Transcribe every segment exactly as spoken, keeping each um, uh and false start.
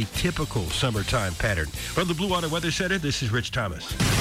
typical summertime pattern. From the Blue Water Weather Center, this is Rich Thomas.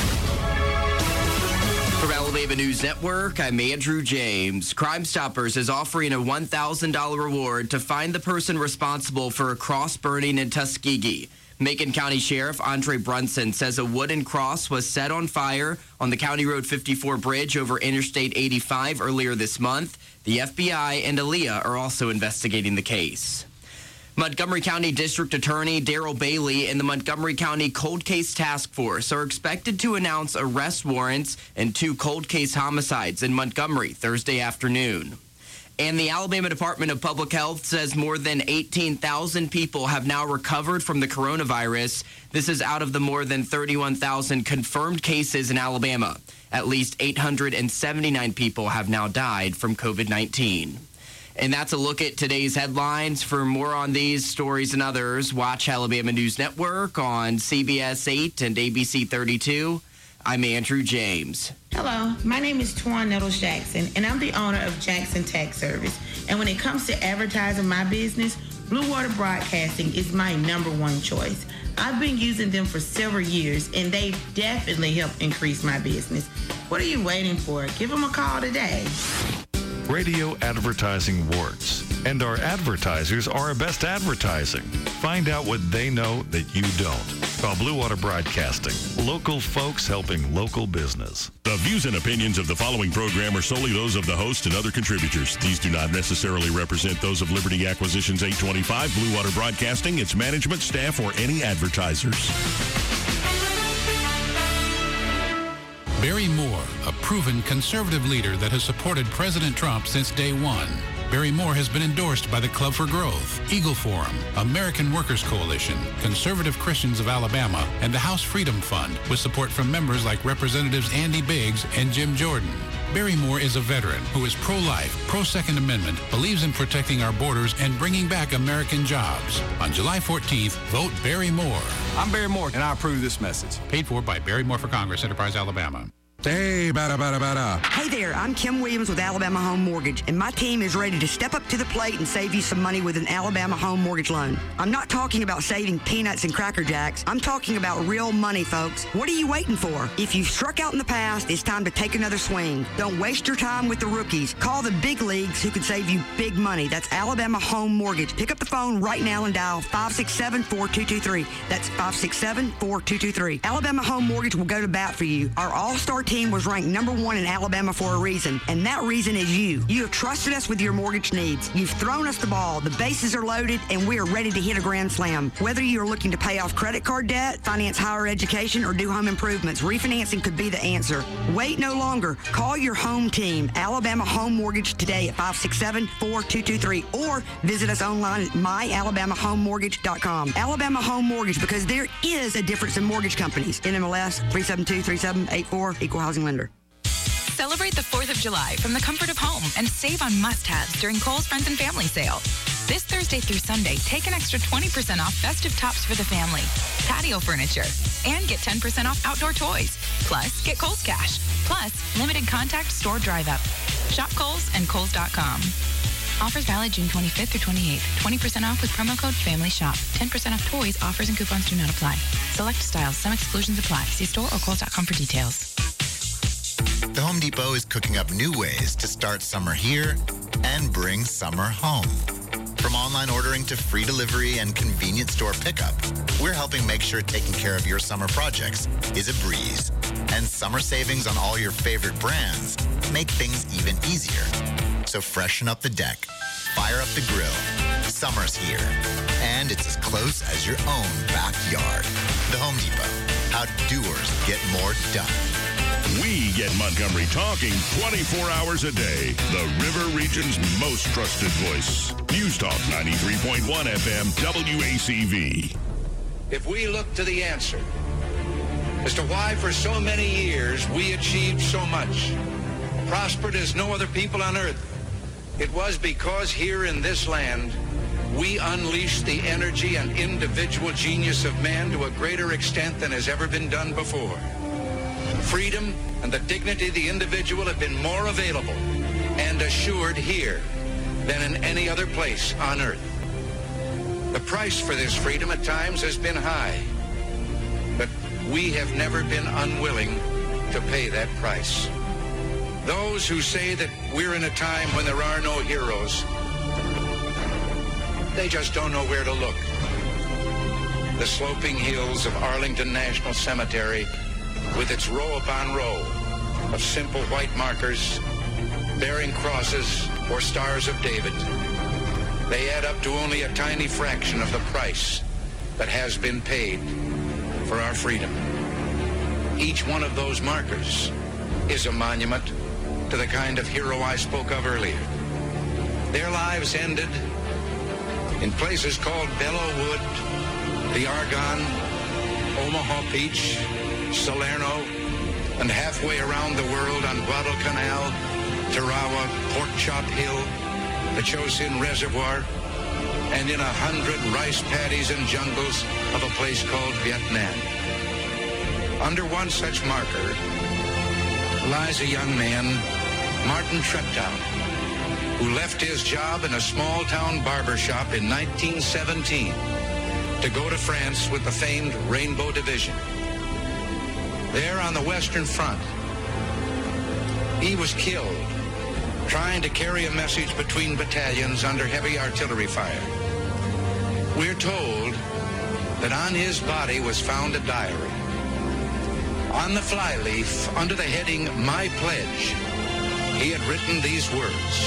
From Alabama News Network, I'm Andrew James. Crime Stoppers is offering a one thousand dollars reward to find the person responsible for a cross burning in Tuskegee. Macon County Sheriff Andre Brunson says a wooden cross was set on fire on the County Road fifty-four bridge over Interstate eighty-five earlier this month. The F B I and ALEA are also investigating the case. Montgomery County District Attorney Daryl Bailey and the Montgomery County Cold Case Task Force are expected to announce arrest warrants in two cold case homicides in Montgomery Thursday afternoon. And the Alabama Department of Public Health says more than eighteen thousand people have now recovered from the coronavirus. This is out of the more than thirty-one thousand confirmed cases in Alabama. At least eight hundred seventy-nine people have now died from COVID nineteen. And that's a look at today's headlines. For more on these stories and others, watch Alabama News Network on C B S eight and A B C thirty-two. I'm Andrew James. Hello, my name is Twan Nettles Jackson, and I'm the owner of Jackson Tax Service. And when it comes to advertising my business, Blue Water Broadcasting is my number one choice. I've been using them for several years, and they definitely help increase my business. What are you waiting for? Give them a call today. Radio advertising works, and our advertisers are our best advertising. Find out what they know that you don't. Call Blue Water Broadcasting. Local folks helping local business. The views and opinions of the following program are solely those of the host and other contributors. These do not necessarily represent those of Liberty Acquisitions eight twenty-five, Blue Water Broadcasting, its management, staff, or any advertisers. Barry Moore, a proven conservative leader that has supported President Trump since day one. Barry Moore has been endorsed by the Club for Growth, Eagle Forum, American Workers Coalition, Conservative Christians of Alabama, and the House Freedom Fund, with support from members like Representatives Andy Biggs and Jim Jordan. Barry Moore is a veteran who is pro-life, pro-Second Amendment, believes in protecting our borders and bringing back American jobs. On July fourteenth, vote Barry Moore. I'm Barry Moore, and I approve this message. Paid for by Barry Moore for Congress, Enterprise, Alabama. Hey, bada, bada, bada. Hey there, I'm Kim Williams with Alabama Home Mortgage, and my team is ready to step up to the plate and save you some money with an Alabama Home Mortgage loan. I'm not talking about saving peanuts and Cracker Jacks. I'm talking about real money, folks. What are you waiting for? If you've struck out in the past, it's time to take another swing. Don't waste your time with the rookies. Call the big leagues who can save you big money. That's Alabama Home Mortgage. Pick up the phone right now and dial five six seven, four two two three. That's five six seven, four two two three. Alabama Home Mortgage will go to bat for you. Our all-star team was ranked number one in Alabama for a reason, and that reason is you. You have trusted us with your mortgage needs. You've thrown us the ball. The bases are loaded, and we are ready to hit a grand slam. Whether you are looking to pay off credit card debt, finance higher education, or do home improvements, refinancing could be the answer. Wait no longer. Call your home team, Alabama Home Mortgage, today at five six seven, four two two three, or visit us online at my alabama home mortgage dot com. Alabama Home Mortgage, because there is a difference in mortgage companies. N M L S three seven two three seven eight four, Equal Housing Lender. Celebrate the fourth of July from the comfort of home and save on must-haves during Kohl's Friends and Family Sale. This Thursday through Sunday, take an extra twenty percent off festive tops for the family, patio furniture, and get ten percent off outdoor toys. Plus, get Kohl's Cash. Plus, limited contact store drive-up. Shop Kohl's and Kohl's dot com. Offers valid June twenty-fifth through twenty-eighth. twenty percent off with promo code FAMILYSHOP. ten percent off toys, offers, and coupons do not apply. Select styles. Some exclusions apply. See store or Kohl's dot com for details. The Home Depot is cooking up new ways to start summer here and bring summer home. From online ordering to free delivery and convenient store pickup, we're helping make sure taking care of your summer projects is a breeze. And summer savings on all your favorite brands make things even easier. So freshen up the deck, fire up the grill. Summer's here, and it's as close as your own backyard. The Home Depot, how doers get more done. We get Montgomery talking twenty-four hours a day. The River Region's most trusted voice. News Talk ninety-three point one F M W A C V. If we look to the answer as to why for so many years we achieved so much, prospered as no other people on earth, it was because here in this land we unleashed the energy and individual genius of man to a greater extent than has ever been done before. Freedom and the dignity of the individual have been more available and assured here than in any other place on earth. The price for this freedom at times has been high, but we have never been unwilling to pay that price. Those who say that we're in a time when there are no heroes, they just don't know where to look. The sloping hills of Arlington National Cemetery, with its row upon row of simple white markers bearing crosses or stars of David, they add up to only a tiny fraction of the price that has been paid for our freedom. Each one of those markers is a monument to the kind of hero I spoke of earlier. Their lives ended in places called Belleau Wood, the Argonne, Omaha Beach, Salerno, and halfway around the world on Guadalcanal, Tarawa, Pork Chop Hill, the Chosin Reservoir, and in a hundred rice paddies and jungles of a place called Vietnam. Under one such marker lies a young man, Martin Treptow, who left his job in a small-town barber shop in nineteen seventeen to go to France with the famed Rainbow Division. There on the Western Front, he was killed trying to carry a message between battalions under heavy artillery fire. We're told that on his body was found a diary. On the flyleaf, under the heading, My Pledge, he had written these words: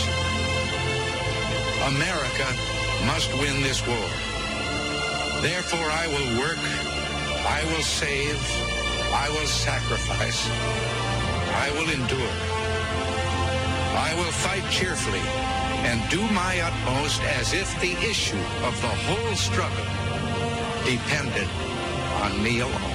America must win this war. Therefore I will work, I will save, I will sacrifice, I will endure. I will fight cheerfully and do my utmost as if the issue of the whole struggle depended on me alone.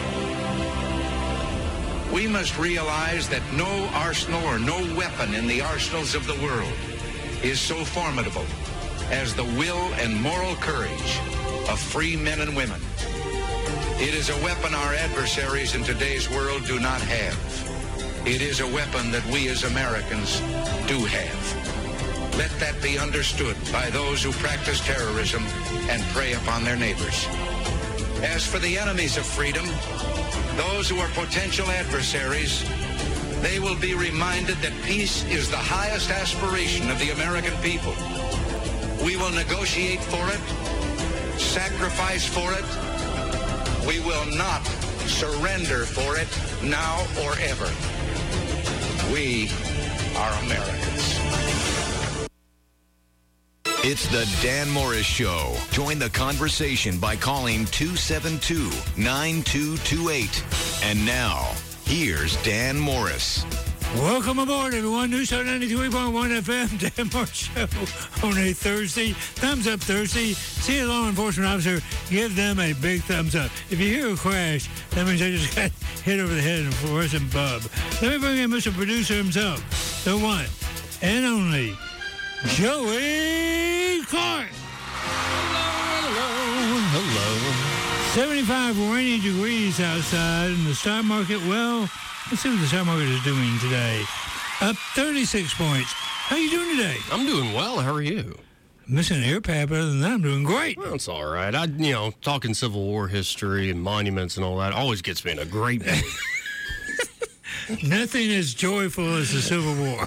We must realize that no arsenal or no weapon in the arsenals of the world is so formidable as the will and moral courage of free men and women. It is a weapon our adversaries in today's world do not have. It is a weapon that we as Americans do have. Let that be understood by those who practice terrorism and prey upon their neighbors. As for the enemies of freedom, those who are potential adversaries, they will be reminded that peace is the highest aspiration of the American people. We will negotiate for it, sacrifice for it. We will not surrender for it now or ever. We are Americans. It's the Dan Morris Show. Join the conversation by calling two seven two, nine two two eight. And now, here's Dan Morris. Welcome aboard, everyone. News Talk ninety-three point one F M, Dan Morris Show on a Thursday. Thumbs up Thursday. See a law enforcement officer, give them a big thumbs up. If you hear a crash, that means they just got hit over the head in a fluorescent bulb. Let me bring in Mister Producer himself, the one and only Joey Clark. Hello, hello. seventy-five rainy degrees outside, and the stock market, well, let's see what the stock market is doing today. Up thirty-six points. How you doing today? I'm doing well. How are you? Missing an air pad, but other than that, I'm doing great. Well, it's all right. I, you know, talking Civil War history and monuments and all that always gets me in a great mood. Nothing as joyful as the Civil War.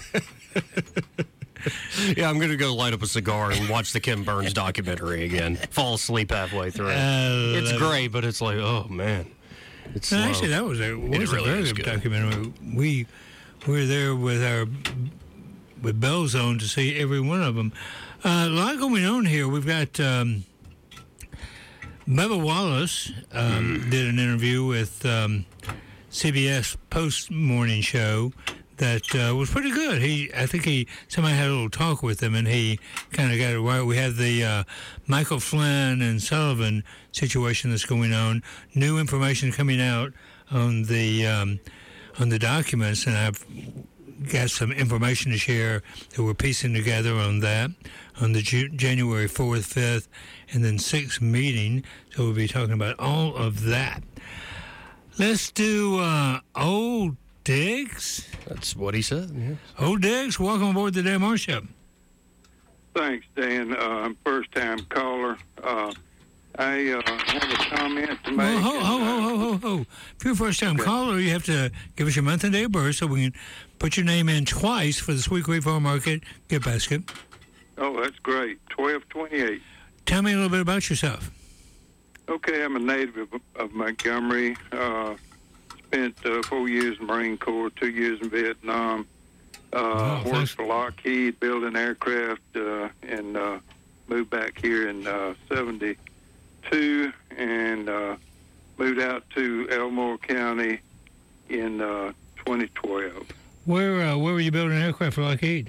Yeah, I'm going to go light up a cigar and watch the Ken Burns documentary again. Fall asleep halfway through. It's great, but it's like, oh, man. It's no, actually, that was a, was really a very good good documentary. We were there with our with Bell Zone to see every one of them. Uh, a lot going on here. We've got um, Bubba Wallace um, mm. did an interview with um, C B S Post Morning Show that uh, was pretty good. He, I think he somebody had a little talk with him, and he kind of got it right. We have the uh, Michael Flynn and Sullivan situation that's going on. New information coming out on the um, on the documents, and I've got some information to share that we're piecing together on that on the Ju- January fourth, fifth, and then sixth meeting. So we'll be talking about all of that. Let's do uh, Old Diggs. That's what he said, yeah. Old Diggs, welcome aboard the Dan Morris Show. thanks, Dan. Uh, I'm first-time caller. Uh, I uh, have a comment to make. Well, ho, ho, ho, ho, ho, ho. If you're a first-time caller, you have to give us your month and day of birth so we can put your name in twice for the Sweet Creek Farm Market gift basket. Oh, that's great. twelve twenty-eight. Tell me a little bit about yourself. Okay, I'm a native of, of Montgomery. Uh, spent uh, four years in the Marine Corps, two years in Vietnam. Uh, Oh, worked for Lockheed, building aircraft, uh, and uh, moved back here in uh, seventy-two, and uh, moved out to Elmore County in uh, twenty twelve. Where uh, where were you building aircraft for Lockheed?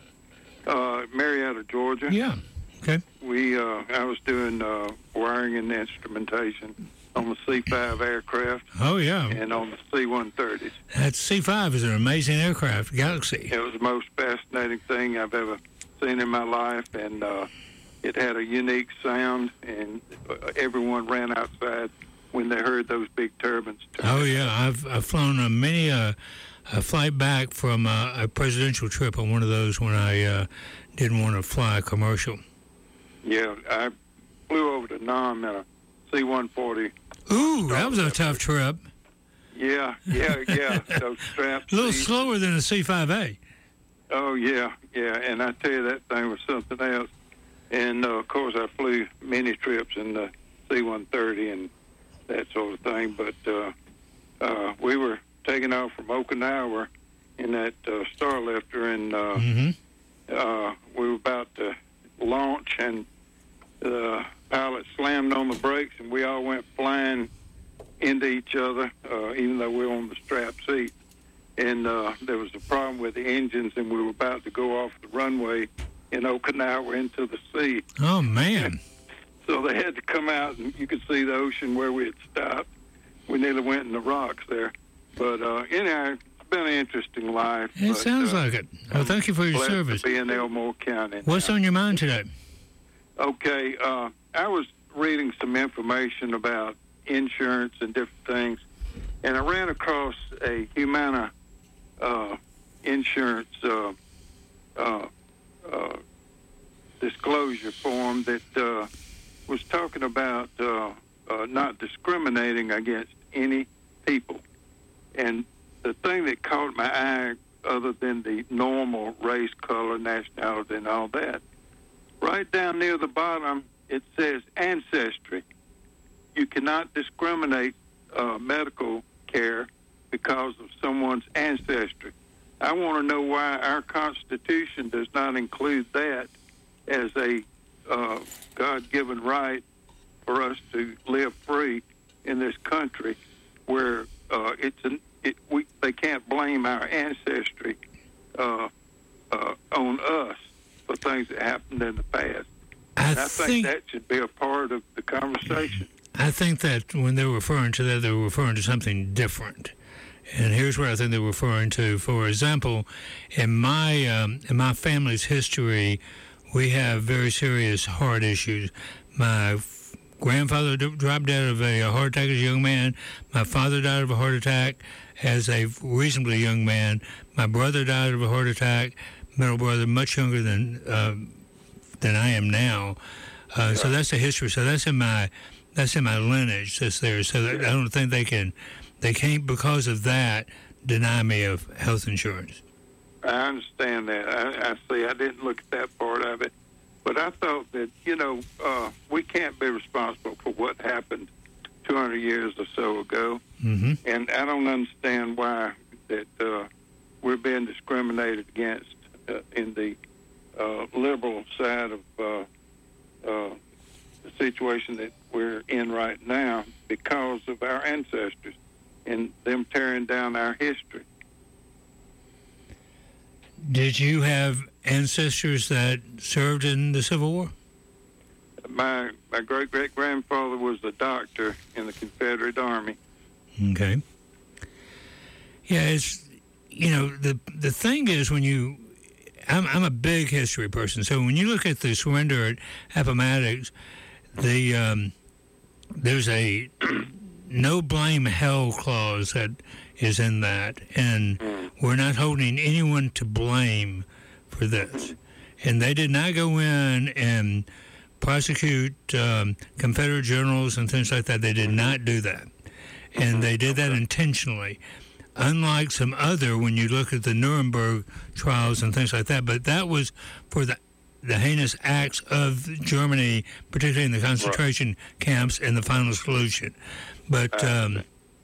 Uh, Marietta, Georgia. Yeah. Okay. We uh, I was doing uh, wiring and instrumentation on the C five aircraft. Oh, yeah. And on the C one thirties. That C five is an amazing aircraft, Galaxy. It was the most fascinating thing I've ever seen in my life, and uh, it had a unique sound, and everyone ran outside when they heard those big turbines. Oh, yeah. I've, I've flown a many uh, a flight back from uh, a presidential trip on one of those when I uh, didn't want to fly a commercial. Yeah, I flew over to Nam in a C one forty. Ooh, that was a tough trip. Yeah, yeah, yeah. Those straps. A little slower than a C five A. Oh, yeah, yeah. And I tell you, that thing was something else. And, uh, of course, I flew many trips in the C one thirty and that sort of thing. But uh, uh, we were taking off from Okinawa in that uh, Starlifter, and uh, mm-hmm. uh, we were about to launch, and the pilot slammed on the brakes, and we all went flying into each other, uh, even though we were on the strap seat. And uh, there was a problem with the engines, and we were about to go off the runway in Okinawa into the sea. Oh, man. So they had to come out, and you could see the ocean where we had stopped. We nearly went in the rocks there. But uh, anyhow, it's been an interesting life. It but, sounds uh, like it. Well, thank you for your blessed service. to be in Elmore County. What's on your mind today? Okay, uh, I was reading some information about insurance and different things, and I ran across a Humana uh, insurance uh, uh, uh, disclosure form that uh, was talking about uh, uh, not discriminating against any people. And the thing that caught my eye, other than the normal race, color, nationality, and all that, right down near the bottom, it says ancestry. You cannot discriminate uh, medical care because of someone's ancestry. I want to know why our Constitution does not include that as a uh, God-given right for us to live free in this country, where uh, it's an, it, we, they can't blame our ancestry uh, uh, on us for things that happened in the past. I, I think, think that should be a part of the conversation. I think that when they're referring to that, they're referring to something different. And here's what I think they're referring to. For example, in my um, in my family's history, we have very serious heart issues. My f- grandfather d- dropped dead of a, a heart attack as a young man. My father died of a heart attack as a reasonably young man. My brother died of a heart attack. Middle brother, much younger than uh, than I am now. Uh, yeah. So that's the history. So that's in my that's in my lineage. That's there. So that, I don't think they can they can't because of that deny me of health insurance. I understand that. I, I see. I didn't look at that part of it, but I thought that you know uh, we can't be responsible for what happened two hundred years or so ago, mm-hmm. and I don't understand why that uh, we're being discriminated against uh, in the uh, liberal side of uh, uh, the situation that we're in right now because of our ancestors and them tearing down our history. Did you have ancestors that served in the Civil War? My my great great grandfather was a doctor in the Confederate Army. Okay. Yeah, it's you know the the thing is when you, I'm I'm a big history person, so when you look at the surrender at Appomattox, the um, there's a no blame hell clause that is in that, and we're not holding anyone to blame for this. And they did not go in and prosecute um, Confederate generals and things like that. They did not do that. And they did that intentionally. Unlike some other, when you look at the Nuremberg trials and things like that, but that was for the the heinous acts of Germany, particularly in the concentration right. camps, and the final solution. But um,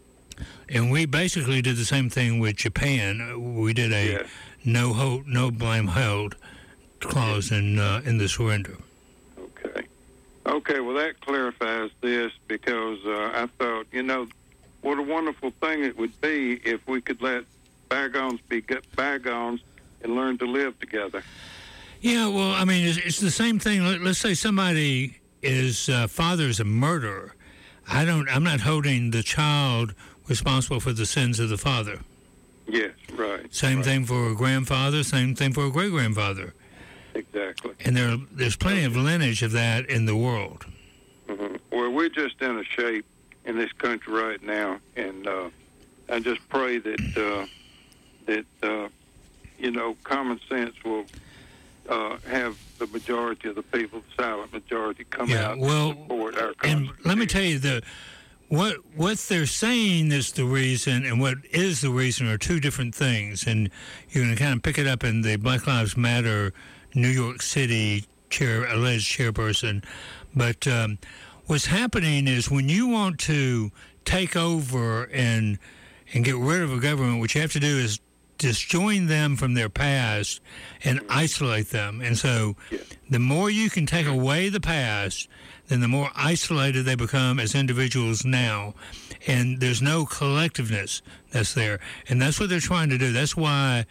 and we basically did the same thing with Japan. We did a yes. no hold, no blame held clause in uh, in the surrender. Okay. Okay. Well, that clarifies this, because uh, I thought, you know, what a wonderful thing it would be if we could let bygones be bygones and learn to live together. Yeah, well, I mean, it's, it's the same thing. Let, let's say somebody is uh, father is a murderer. I don't. I'm not holding the child responsible for the sins of the father. Yes, right. Same right. thing for a grandfather. Same thing for a great grandfather. Exactly. And there, there's plenty of lineage of that in the world. Mm-hmm. Well, we're just in a shape in this country right now, and uh, I just pray that uh, that uh, you know, common sense will. Uh, have the majority of the people, the silent majority, come yeah, out well, and support our and let me tell you, the what what they're saying is the reason and what is the reason are two different things, and you're going to kind of pick it up in the Black Lives Matter New York City chair alleged chairperson. But um, what's happening is when you want to take over and and get rid of a government, what you have to do is disjoin them from their past and isolate them. And so the more you can take away the past, then the more isolated they become as individuals now. And there's no collectiveness that's there. And that's what they're trying to do. That's why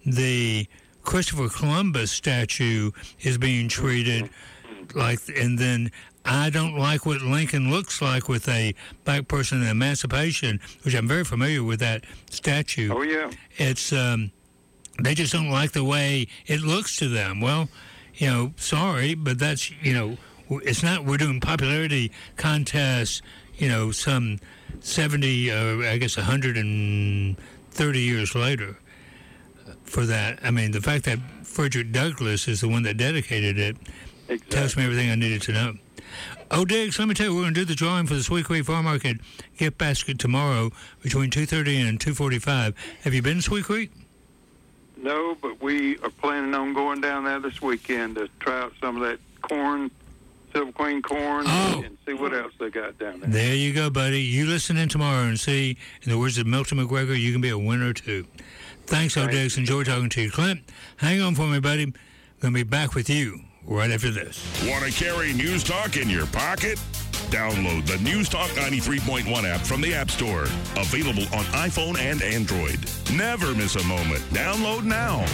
the Christopher Columbus statue is being treated like, and then I don't like what Lincoln looks like with a black person in Emancipation, which I'm very familiar with that statue. Oh, yeah. It's, um, they just don't like the way it looks to them. Well, you know, sorry, but that's, you know, it's not, we're doing popularity contests, you know, some seventy, uh, I guess one hundred thirty years later for that. I mean, the fact that Frederick Douglass is the one that dedicated it exactly. tells me everything I needed to know. Oh, Diggs, let me tell you, we're going to do the drawing for the Sweet Creek Farm Market gift basket tomorrow between two thirty and two forty-five. Have you been to Sweet Creek? No, but we are planning on going down there this weekend to try out some of that corn, Silver Queen corn, oh. and see what else they got down there. There you go, buddy. You listen in tomorrow and see, in the words of Milton McGregor, you can be a winner, too. Thanks, O. Diggs. Enjoy talking to you. Clint, hang on for me, buddy. I'm going to be back with you right after this. Want to carry News Talk in your pocket? Download the News Talk ninety-three point one app from the App Store. Available on iPhone and Android. Never miss a moment. Download now.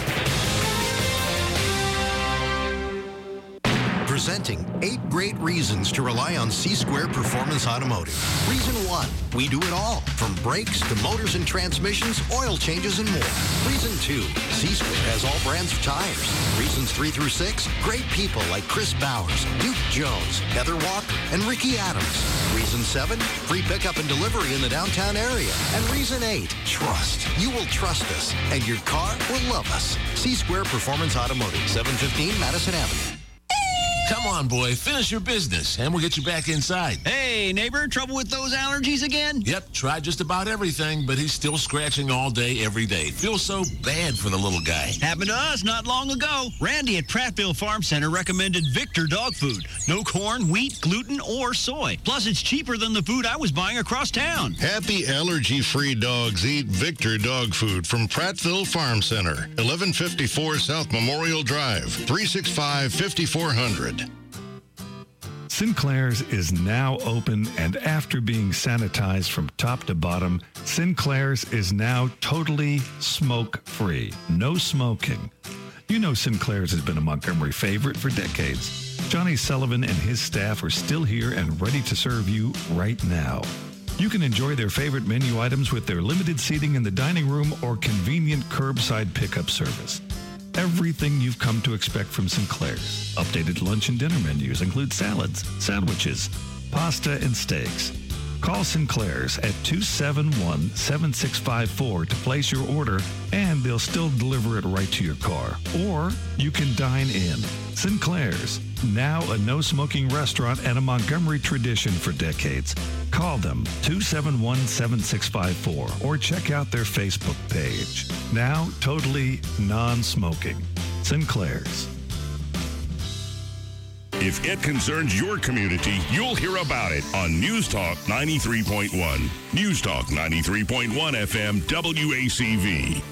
Presenting eight great reasons to rely on C-Square Performance Automotive. Reason one, we do it all, from brakes to motors and transmissions, oil changes, and more. Reason two, C-Square has all brands of tires. Reasons three through six, great people like Chris Bowers, Duke Jones, Heather Walker, and Ricky Adams. Reason seven, free pickup and delivery in the downtown area. And reason eight, trust. You will trust us, and your car will love us. C-Square Performance Automotive, seven fifteen Madison Avenue. Come on, boy. Finish your business, and we'll get you back inside. Hey, neighbor, trouble with those allergies again? Yep, tried just about everything, but he's still scratching all day, every day. Feels so bad for the little guy. Happened to us not long ago. Randy at Prattville Farm Center recommended Victor dog food. No corn, wheat, gluten, or soy. Plus, it's cheaper than the food I was buying across town. Happy allergy-free dogs eat Victor dog food from Prattville Farm Center, eleven fifty-four South Memorial Drive, three six five, five four zero zero. Sinclair's is now open, and after being sanitized from top to bottom, Sinclair's is now totally smoke-free. No smoking. You know Sinclair's has been a Montgomery favorite for decades. Johnny Sullivan and his staff are still here and ready to serve you right now. You can enjoy their favorite menu items with their limited seating in the dining room or convenient curbside pickup service. Everything you've come to expect from Sinclair's. Updated lunch and dinner menus include salads, sandwiches, pasta, and steaks. Call Sinclair's at two seven one, seven six five four to place your order, and they'll still deliver it right to your car. Or you can dine in. Sinclair's, now a no-smoking restaurant and a Montgomery tradition for decades. Call them two seven one, seven six five four or check out their Facebook page. Now totally non-smoking. Sinclair's. If it concerns your community, you'll hear about it on News Talk ninety-three point one. News Talk ninety-three point one F M W A C V.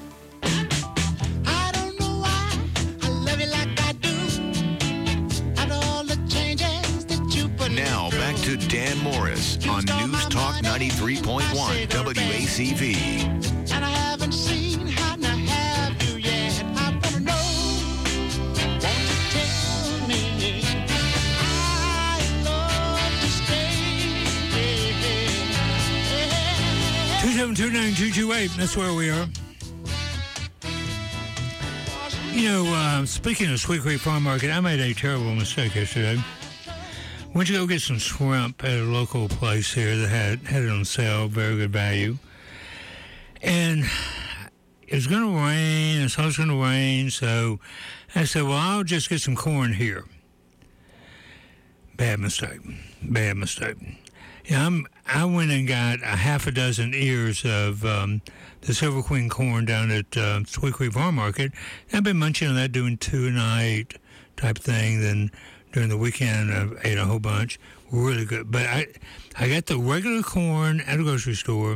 Now back to Dan Morris on News Talk ninety-three point one W A C V. And I haven't seen how to have you yet. I want to know, won't you tell me? I love to stay. two seven two, nine two two eight, that's where we are. You know, uh, speaking of Sweet Creek Farm Market, I made a terrible mistake yesterday. Went to go get some shrimp at a local place here that had, had it on sale, very good value. And it was going to rain, I saw it was going to rain, so I said, well, I'll just get some corn here. Bad mistake. Bad mistake. Yeah, I'm, I went and got a half a dozen ears of um, the Silver Queen corn down at uh, Sweet Creek Farm Market. I've been munching on that, doing two a night type thing, then during the weekend, I ate a whole bunch. Really good. But I I got the regular corn at a grocery store,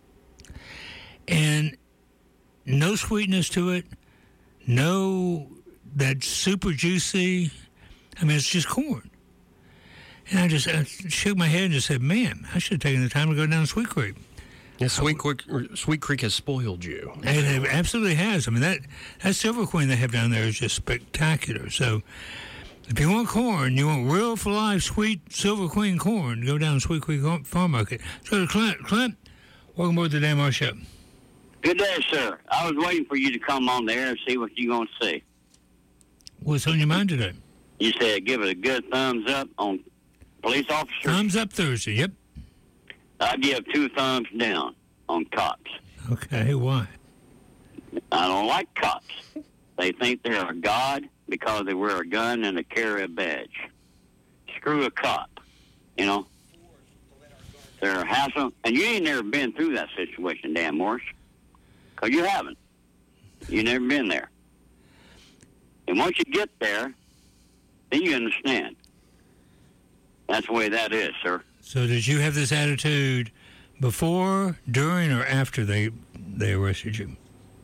and no sweetness to it, no that super juicy. I mean, it's just corn. And I just I shook my head and just said, man, I should have taken the time to go down to Sweet Creek. Yeah, Sweet Creek, Sweet Creek has spoiled you. And it absolutely has. I mean, that, that Silver Queen they have down there is just spectacular. So if you want corn, you want real for life sweet Silver Queen corn, go down to Sweet Creek Farm Market. Let's go to Clint. Clint, welcome aboard the Dan Morris Show. Good day, sir. I was waiting for you to come on there and see what you're going to say. What's on your mind today? You said give it a good thumbs up on police officers. Thumbs up Thursday, yep. I give two thumbs down on cops. Okay, why? I don't like cops. They think they're a god because they wear a gun and they carry a badge. Screw a cop, you know. They're a hassle. And you ain't never been through that situation, Dan Morris, because you haven't. You've never been there. And once you get there, then you understand. That's the way that is, sir. So did you have this attitude before, during, or after they they arrested you?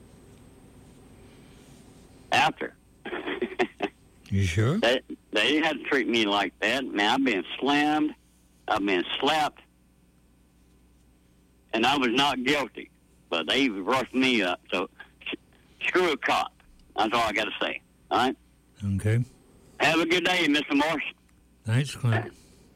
After. You sure? They, they didn't have to treat me like that. Man, I've been slammed. I've been slapped. And I was not guilty. But they rushed me up. So sh- screw a cop. That's all I got to say. All right? Okay. Have a good day, Mister Morris. Thanks, Clint.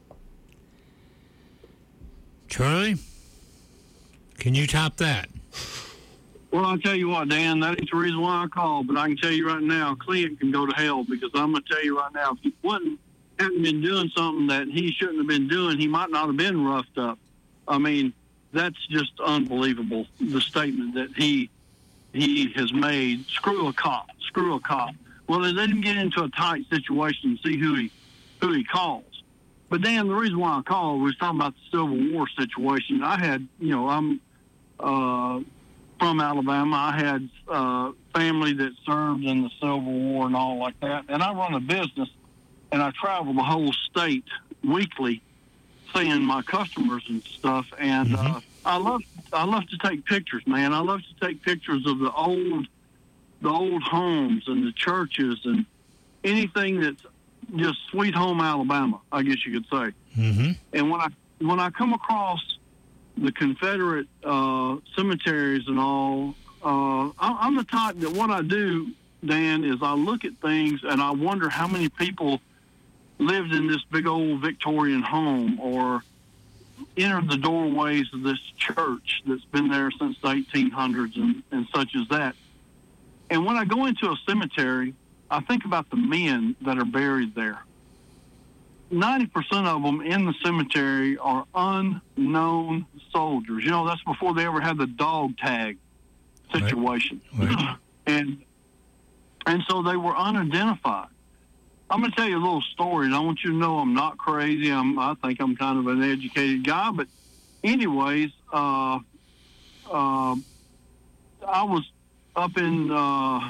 Charlie, can you top that? Well, I'll tell you what, Dan, that is the reason why I called, but I can tell you right now, Clint can go to hell, because I'm going to tell you right now, if he wasn't, hadn't been doing something that he shouldn't have been doing, he might not have been roughed up. I mean, that's just unbelievable, the statement that he he has made. Screw a cop, screw a cop. Well, they let him get into a tight situation and see who he who he calls. But, Dan, the reason why I called was talking about the Civil War situation. I had, you know, I'm uh, from Alabama. I had uh, family that served in the Civil War and all like that. And I run a business, and I travel the whole state weekly seeing my customers and stuff. And mm-hmm. uh, I love I love to take pictures, man. I love to take pictures of the old the old homes and the churches and anything that's just sweet home Alabama, I guess you could say. Mm-hmm. And when I when I come across the Confederate uh, cemeteries and all, uh, I, I'm the type that what I do, Dan, is I look at things and I wonder how many people lived in this big old Victorian home or entered the doorways of this church that's been there since the eighteen hundreds and, and such as that. And when I go into a cemetery, I think about the men that are buried there. ninety percent of them in the cemetery are unknown soldiers. You know, that's before they ever had the dog tag situation. Right. Right. and and so they were unidentified. I'm going to tell you a little story, and I want you to know I'm not crazy. I'm, I think I'm kind of an educated guy. But anyways, uh, uh, I was up in, uh,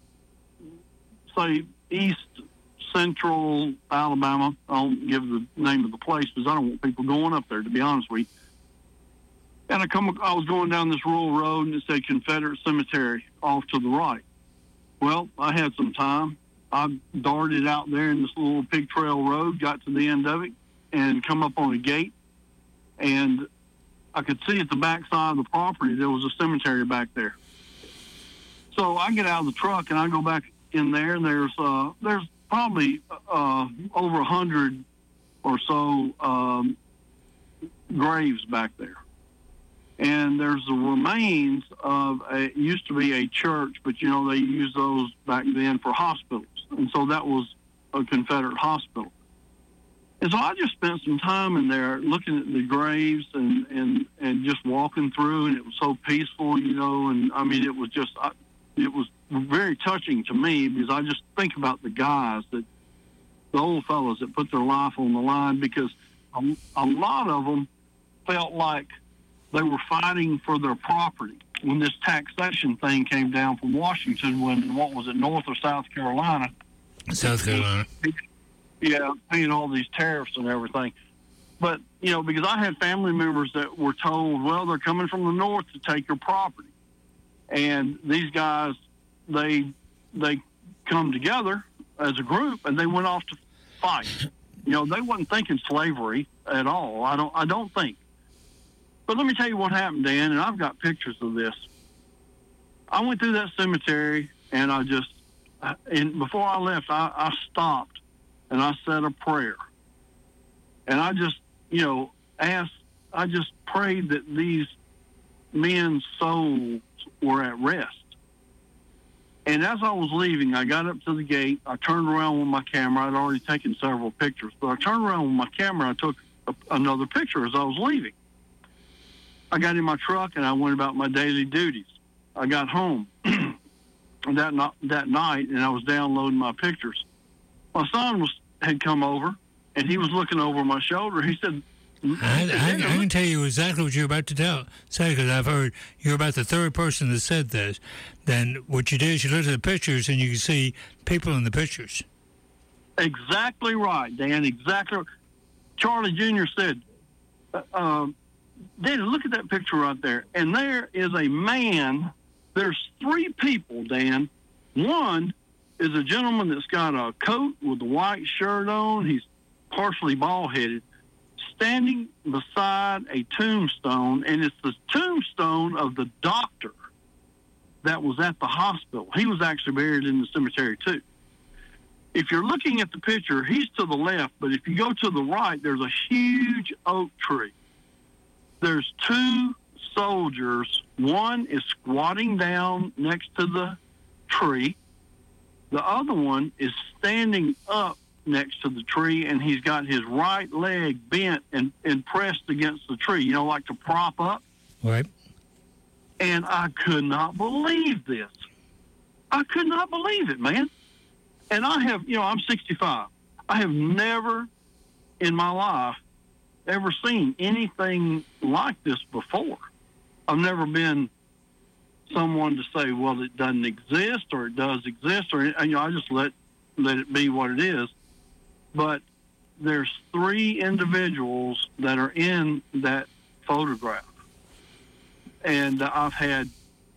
say, east central Alabama. I won't give the name of the place because I don't want people going up there, to be honest with you. And I come, I was going down this rural road, and it said Confederate Cemetery off to the right. Well, I had some time. I darted out there in this little pig trail road, got to the end of it, and come up on a gate. And I could see at the back side of the property there was a cemetery back there. So I get out of the truck and I go back in there, and there's uh, there's probably uh, over a hundred or so um, graves back there. And there's the remains of a, it used to be a church, but, you know, they used those back then for hospitals. And so that was a Confederate hospital. And so I just spent some time in there looking at the graves and, and, and just walking through, and it was so peaceful, you know, and, I mean, it was just, I, it was very touching to me because I just think about the guys, that the old fellows that put their life on the line, because a, a lot of them felt like they were fighting for their property when this taxation thing came down from Washington. When, what was it, North or South Carolina? South Carolina. Yeah, paying all these tariffs and everything. But, you know, because I had family members that were told, well, they're coming from the north to take your property. And these guys, they they come together as a group, and they went off to fight. You know, they wasn't thinking slavery at all. I don't I don't think. But let me tell you what happened, Dan, and I've got pictures of this. I went through that cemetery, and I just, and before I left, I, I stopped, and I said a prayer. And I just, you know, asked, I just prayed that these men's souls were at rest. And as I was leaving, I got up to the gate. I turned around with my camera. I'd already taken several pictures, but I turned around with my camera. I took a, another picture as I was leaving. I got in my truck and I went about my daily duties. I got home that not, that night, and I was downloading my pictures. My son was had come over, and he was looking over my shoulder. He said, I, I, I can tell you exactly what you're about to tell, say, because I've heard you're about the third person that said this. Then what you did is you looked at the pictures, and you can see people in the pictures. Exactly right, Dan, exactly. Charlie Junior said, uh, um, Daddy, look at that picture right there. And there is a man. There's three people, Dan. One is a gentleman that's got a coat with a white shirt on. He's partially bald-headed, standing beside a tombstone, and it's the tombstone of the doctor that was at the hospital. He was actually buried in the cemetery, too. If you're looking at the picture, he's to the left, but if you go to the right, there's a huge oak tree. There's two soldiers. One is squatting down next to the tree. The other one is standing up next to the tree, and he's got his right leg bent and, and pressed against the tree, you know, like to prop up. Right. And I could not believe this. I could not believe it, man. And I have, you know, I'm sixty-five. I have never in my life ever seen anything like this before. I've never been someone to say, well, it doesn't exist, or it does exist, or, you know, I just let let it be what it is. But there's three individuals that are in that photograph. And I've had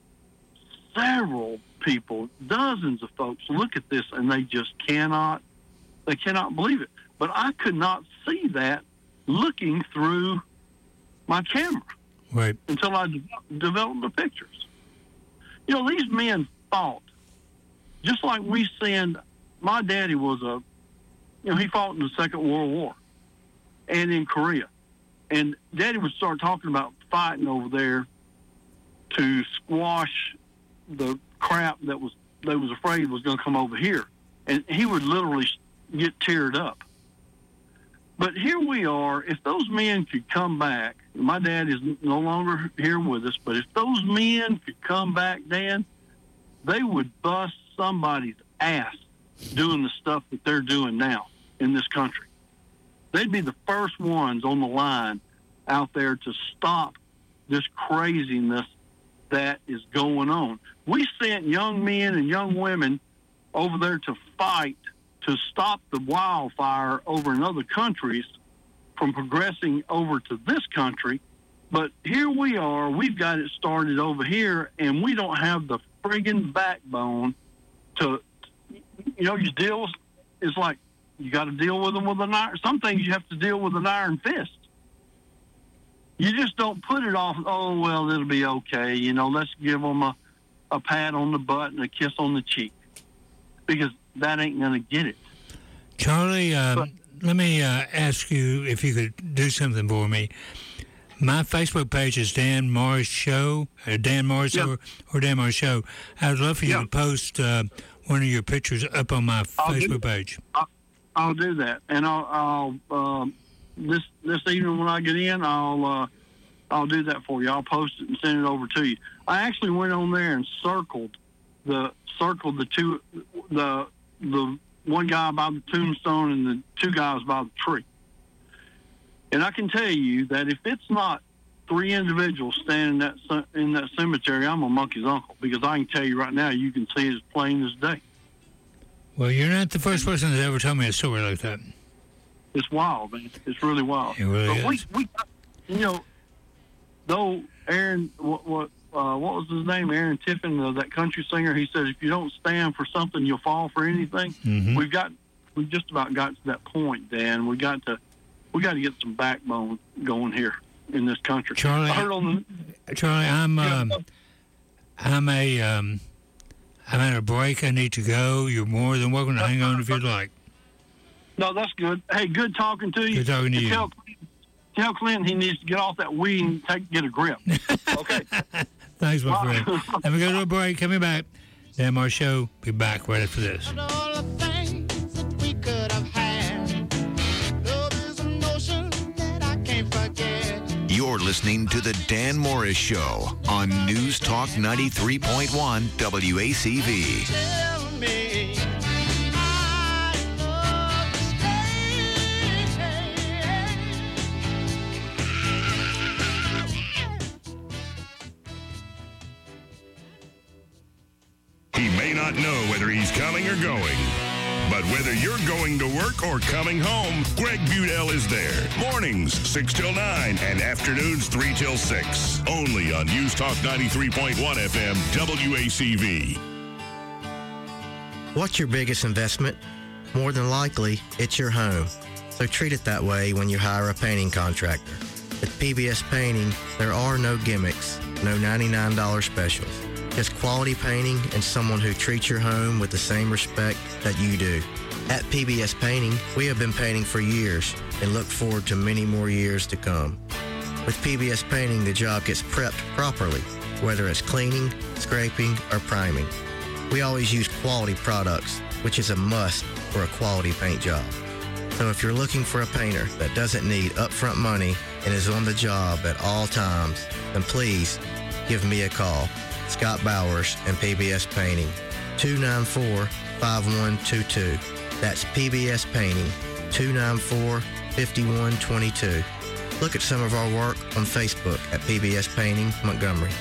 several people, dozens of folks, look at this, and they just cannot, they cannot believe it. But I could not see that looking through my camera. Right. Until I de- developed the pictures. You know, these men fought. Just like we send, my daddy was a, you know, he fought in the Second World War and in Korea. And Daddy would start talking about fighting over there to squash the crap that was they was afraid was going to come over here. And he would literally get teared up. But here we are. If those men could come back, my dad is no longer here with us, but if those men could come back, Dan, they would bust somebody's ass doing the stuff that they're doing now in this country. They'd be the first ones on the line out there to stop this craziness that is going on. We sent young men and young women over there to fight to stop the wildfire over in other countries from progressing over to this country. But here we are, we've got it started over here, and we don't have the friggin' backbone to, you know, you deal with, it's like you got to deal with them with an iron. Some things you have to deal with an iron fist. You just don't put it off, oh, well, it'll be okay. You know, let's give them a, a pat on the butt and a kiss on the cheek, because that ain't going to get it. Charlie, uh, but, let me uh, ask you if you could do something for me. My Facebook page is Dan Morris Show, uh, Dan Morris yeah. or, or Dan Morris Show. I would love for you yeah. to post uh, one of your pictures up on my I'll Facebook page. I'll, I'll do that, and I'll, I'll uh, this this evening when I get in, I'll uh, I'll do that for you. I'll post it and send it over to you. I actually went on there and circled the circled the two the the one guy by the tombstone and the two guys by the tree. And I can tell you that if it's not three individuals standing in that in that cemetery, I'm a monkey's uncle, because I can tell you right now, you can see it as plain as day. Well, you're not the first person that ever told me a story like that. It's wild, man. It's really wild. It really but is. We, we, you know, though Aaron, what what, uh, what was his name? Aaron Tiffin, uh, that country singer. He said, "If you don't stand for something, you'll fall for anything." Mm-hmm. We've got, we just about got to that point, Dan. We got to. We got to get some backbone going here in this country. Charlie, I heard on the, Charlie, I'm um, I'm a um, I'm at a break. I need to go. You're more than welcome to hang on if you'd like. No, that's good. Hey, good talking to you. Good talking to and you. Tell, tell Clinton he needs to get off that weed and take, get a grip. Okay. Thanks, my friend. Let me go to a break. Coming back. Dan Morris Show. Be back right after this. You're listening to The Dan Morris Show on News Talk ninety-three point one W A C V. He may not know whether he's coming or going, but whether you're going to work or coming home, Greg Budell is there. Mornings, six till nine, and afternoons, three till six. Only on News Talk ninety-three point one F M, W A C V. What's your biggest investment? More than likely, it's your home. So treat it that way when you hire a painting contractor. At P B S Painting, there are no gimmicks, no ninety-nine dollars specials. Just quality painting and someone who treats your home with the same respect that you do. At P B S Painting, we have been painting for years and look forward to many more years to come. With P B S Painting, the job gets prepped properly, whether it's cleaning, scraping, or priming. We always use quality products, which is a must for a quality paint job. So if you're looking for a painter that doesn't need upfront money and is on the job at all times, then please give me a call. Scott Bowers and P B S Painting, two nine four, five one two two. That's P B S Painting, two nine four, five one two two. Look at some of our work on Facebook at P B S Painting, Montgomery.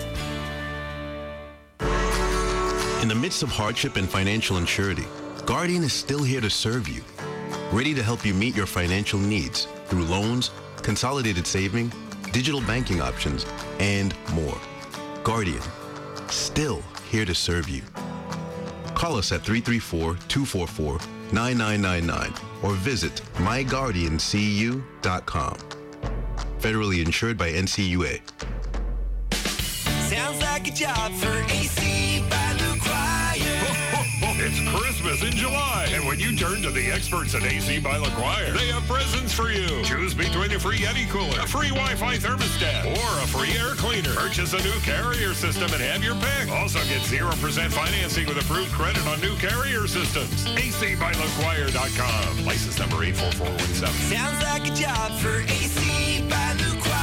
In the midst of hardship and financial insecurity, Guardian is still here to serve you, ready to help you meet your financial needs through loans, consolidated saving, digital banking options, and more. Guardian, still here to serve you. Call us at three three four, two four four, nine nine nine nine or visit my guardian c u dot com. Federally insured by N C U A. Sounds like a job for A C by Luke Ryan. It's Christmas in July. And when you turn to the experts at A C by LaGuire, they have presents for you. Choose between a free Yeti cooler, a free Wi-Fi thermostat, or a free air cleaner. Purchase a new Carrier system and have your pick. Also get zero percent financing with approved credit on new Carrier systems. A C by LaGuire dot com. License number eight four four one seven. Sounds like a job for A C by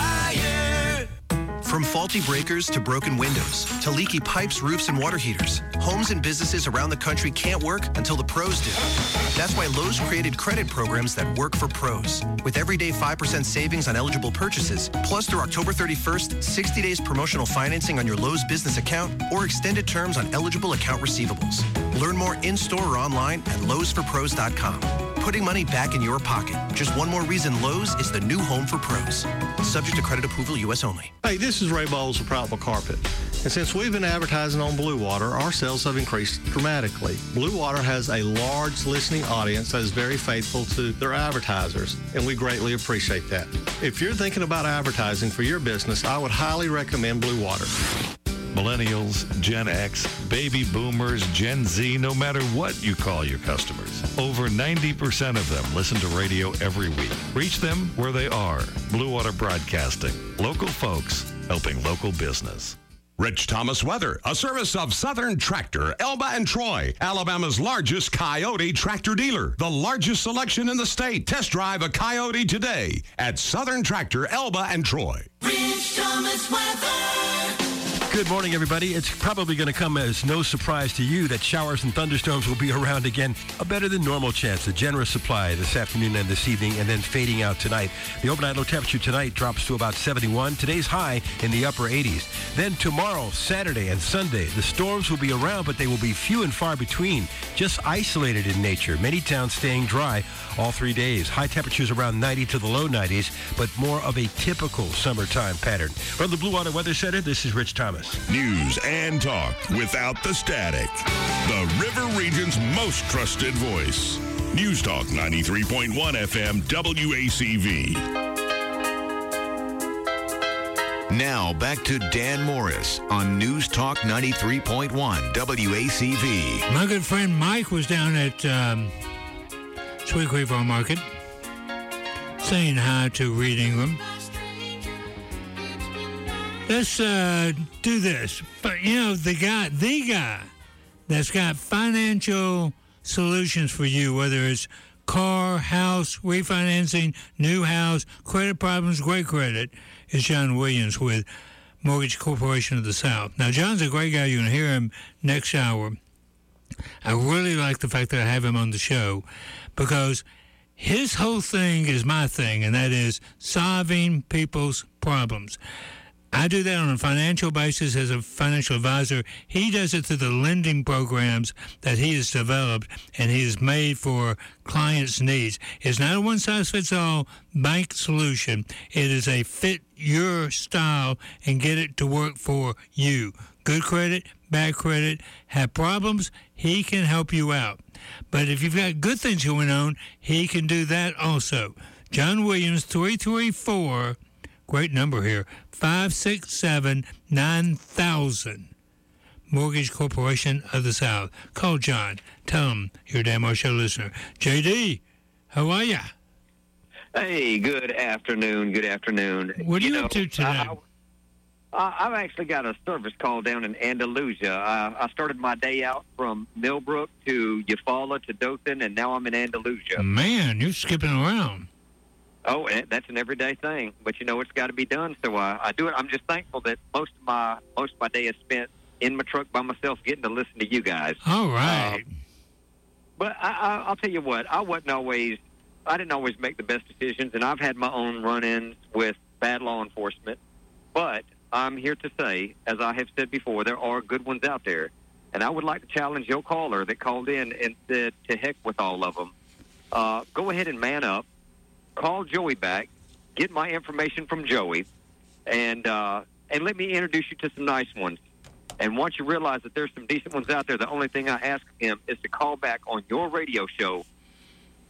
LaGuire. From faulty breakers to broken windows to leaky pipes, roofs, and water heaters, homes and businesses around the country can't work until the pros do. That's why Lowe's created credit programs that work for pros. With everyday five percent savings on eligible purchases, plus through October thirty-first, sixty days promotional financing on your Lowe's business account or extended terms on eligible account receivables. Learn more in-store or online at Lowe's for Pros dot com. Putting money back in your pocket. Just one more reason Lowe's is the new home for pros. Subject to credit approval, U S only. Hey, this is Ray Bowles of Prattville Carpet. And since we've been advertising on Blue Water, our sales have increased dramatically. Blue Water has a large listening audience that is very faithful to their advertisers, and we greatly appreciate that. If you're thinking about advertising for your business, I would highly recommend Blue Water. Millennials, Gen X, baby boomers, Gen Z, no matter what you call your customers. Over ninety percent of them listen to radio every week. Reach them where they are. Blue Water Broadcasting. Local folks helping local business. Rich Thomas Weather, a service of Southern Tractor, Elba and Troy, Alabama's largest Coyote tractor dealer. The largest selection in the state. Test drive a Coyote today at Southern Tractor, Elba and Troy. Rich Thomas Weather. Good morning, everybody. It's probably going to come as no surprise to you that showers and thunderstorms will be around again. A better than normal chance. A generous supply this afternoon and this evening, and then fading out tonight. The overnight low temperature tonight drops to about seventy-one. Today's high in the upper eighties. Then tomorrow, Saturday and Sunday, the storms will be around, but they will be few and far between. Just isolated in nature. Many towns staying dry all three days. High temperatures around ninety to the low nineties, but more of a typical summertime pattern. From the Blue Water Weather Center, this is Rich Thomas. News and talk without the static. The River Region's most trusted voice. News Talk ninety-three point one F M W A C V. Now back to Dan Morris on News Talk ninety-three point one W A C V. My good friend Mike was down at um, Sweet Creek Farm Market saying hi to Reed Ingram. Let's uh, do this. But, you know, the guy, the guy that's got financial solutions for you, whether it's car, house, refinancing, new house, credit problems, great credit, is John Williams with Mortgage Corporation of the South. Now, John's a great guy. You're going to hear him next hour. I really like the fact that I have him on the show because his whole thing is my thing, and that is solving people's problems. I do that on a financial basis as a financial advisor. He does it through the lending programs that he has developed and he has made for clients' needs. It's not a one-size-fits-all bank solution. It is a fit your style and get it to work for you. Good credit, bad credit, have problems, he can help you out. But if you've got good things going on, he can do that also. John Williams, three three four, great number here, five six seven, nine thousand. Mortgage Corporation of the South. Call John. Tell him you're a Dan Morris Show listener. J D, how are ya? Hey, good afternoon. Good afternoon. What are you, you up know, to today? I, I, I've actually got a service call down in Andalusia. I, I started my day out from Millbrook to Eufaula to Dothan, and now I'm in Andalusia. Man, you're skipping around. Oh, and that's an everyday thing, but you know it's got to be done, so I, I do it. I'm just thankful that most of my most of my day is spent in my truck by myself, getting to listen to you guys. All right. Um, but I, I, I'll tell you what, I wasn't always, I didn't always make the best decisions, and I've had my own run-ins with bad law enforcement. But I'm here to say, as I have said before, there are good ones out there, and I would like to challenge your caller that called in and said, to heck with all of them. Uh, go ahead and man up. Call Joey back, get my information from Joey, and uh, and let me introduce you to some nice ones. And once you realize that there's some decent ones out there, the only thing I ask him is to call back on your radio show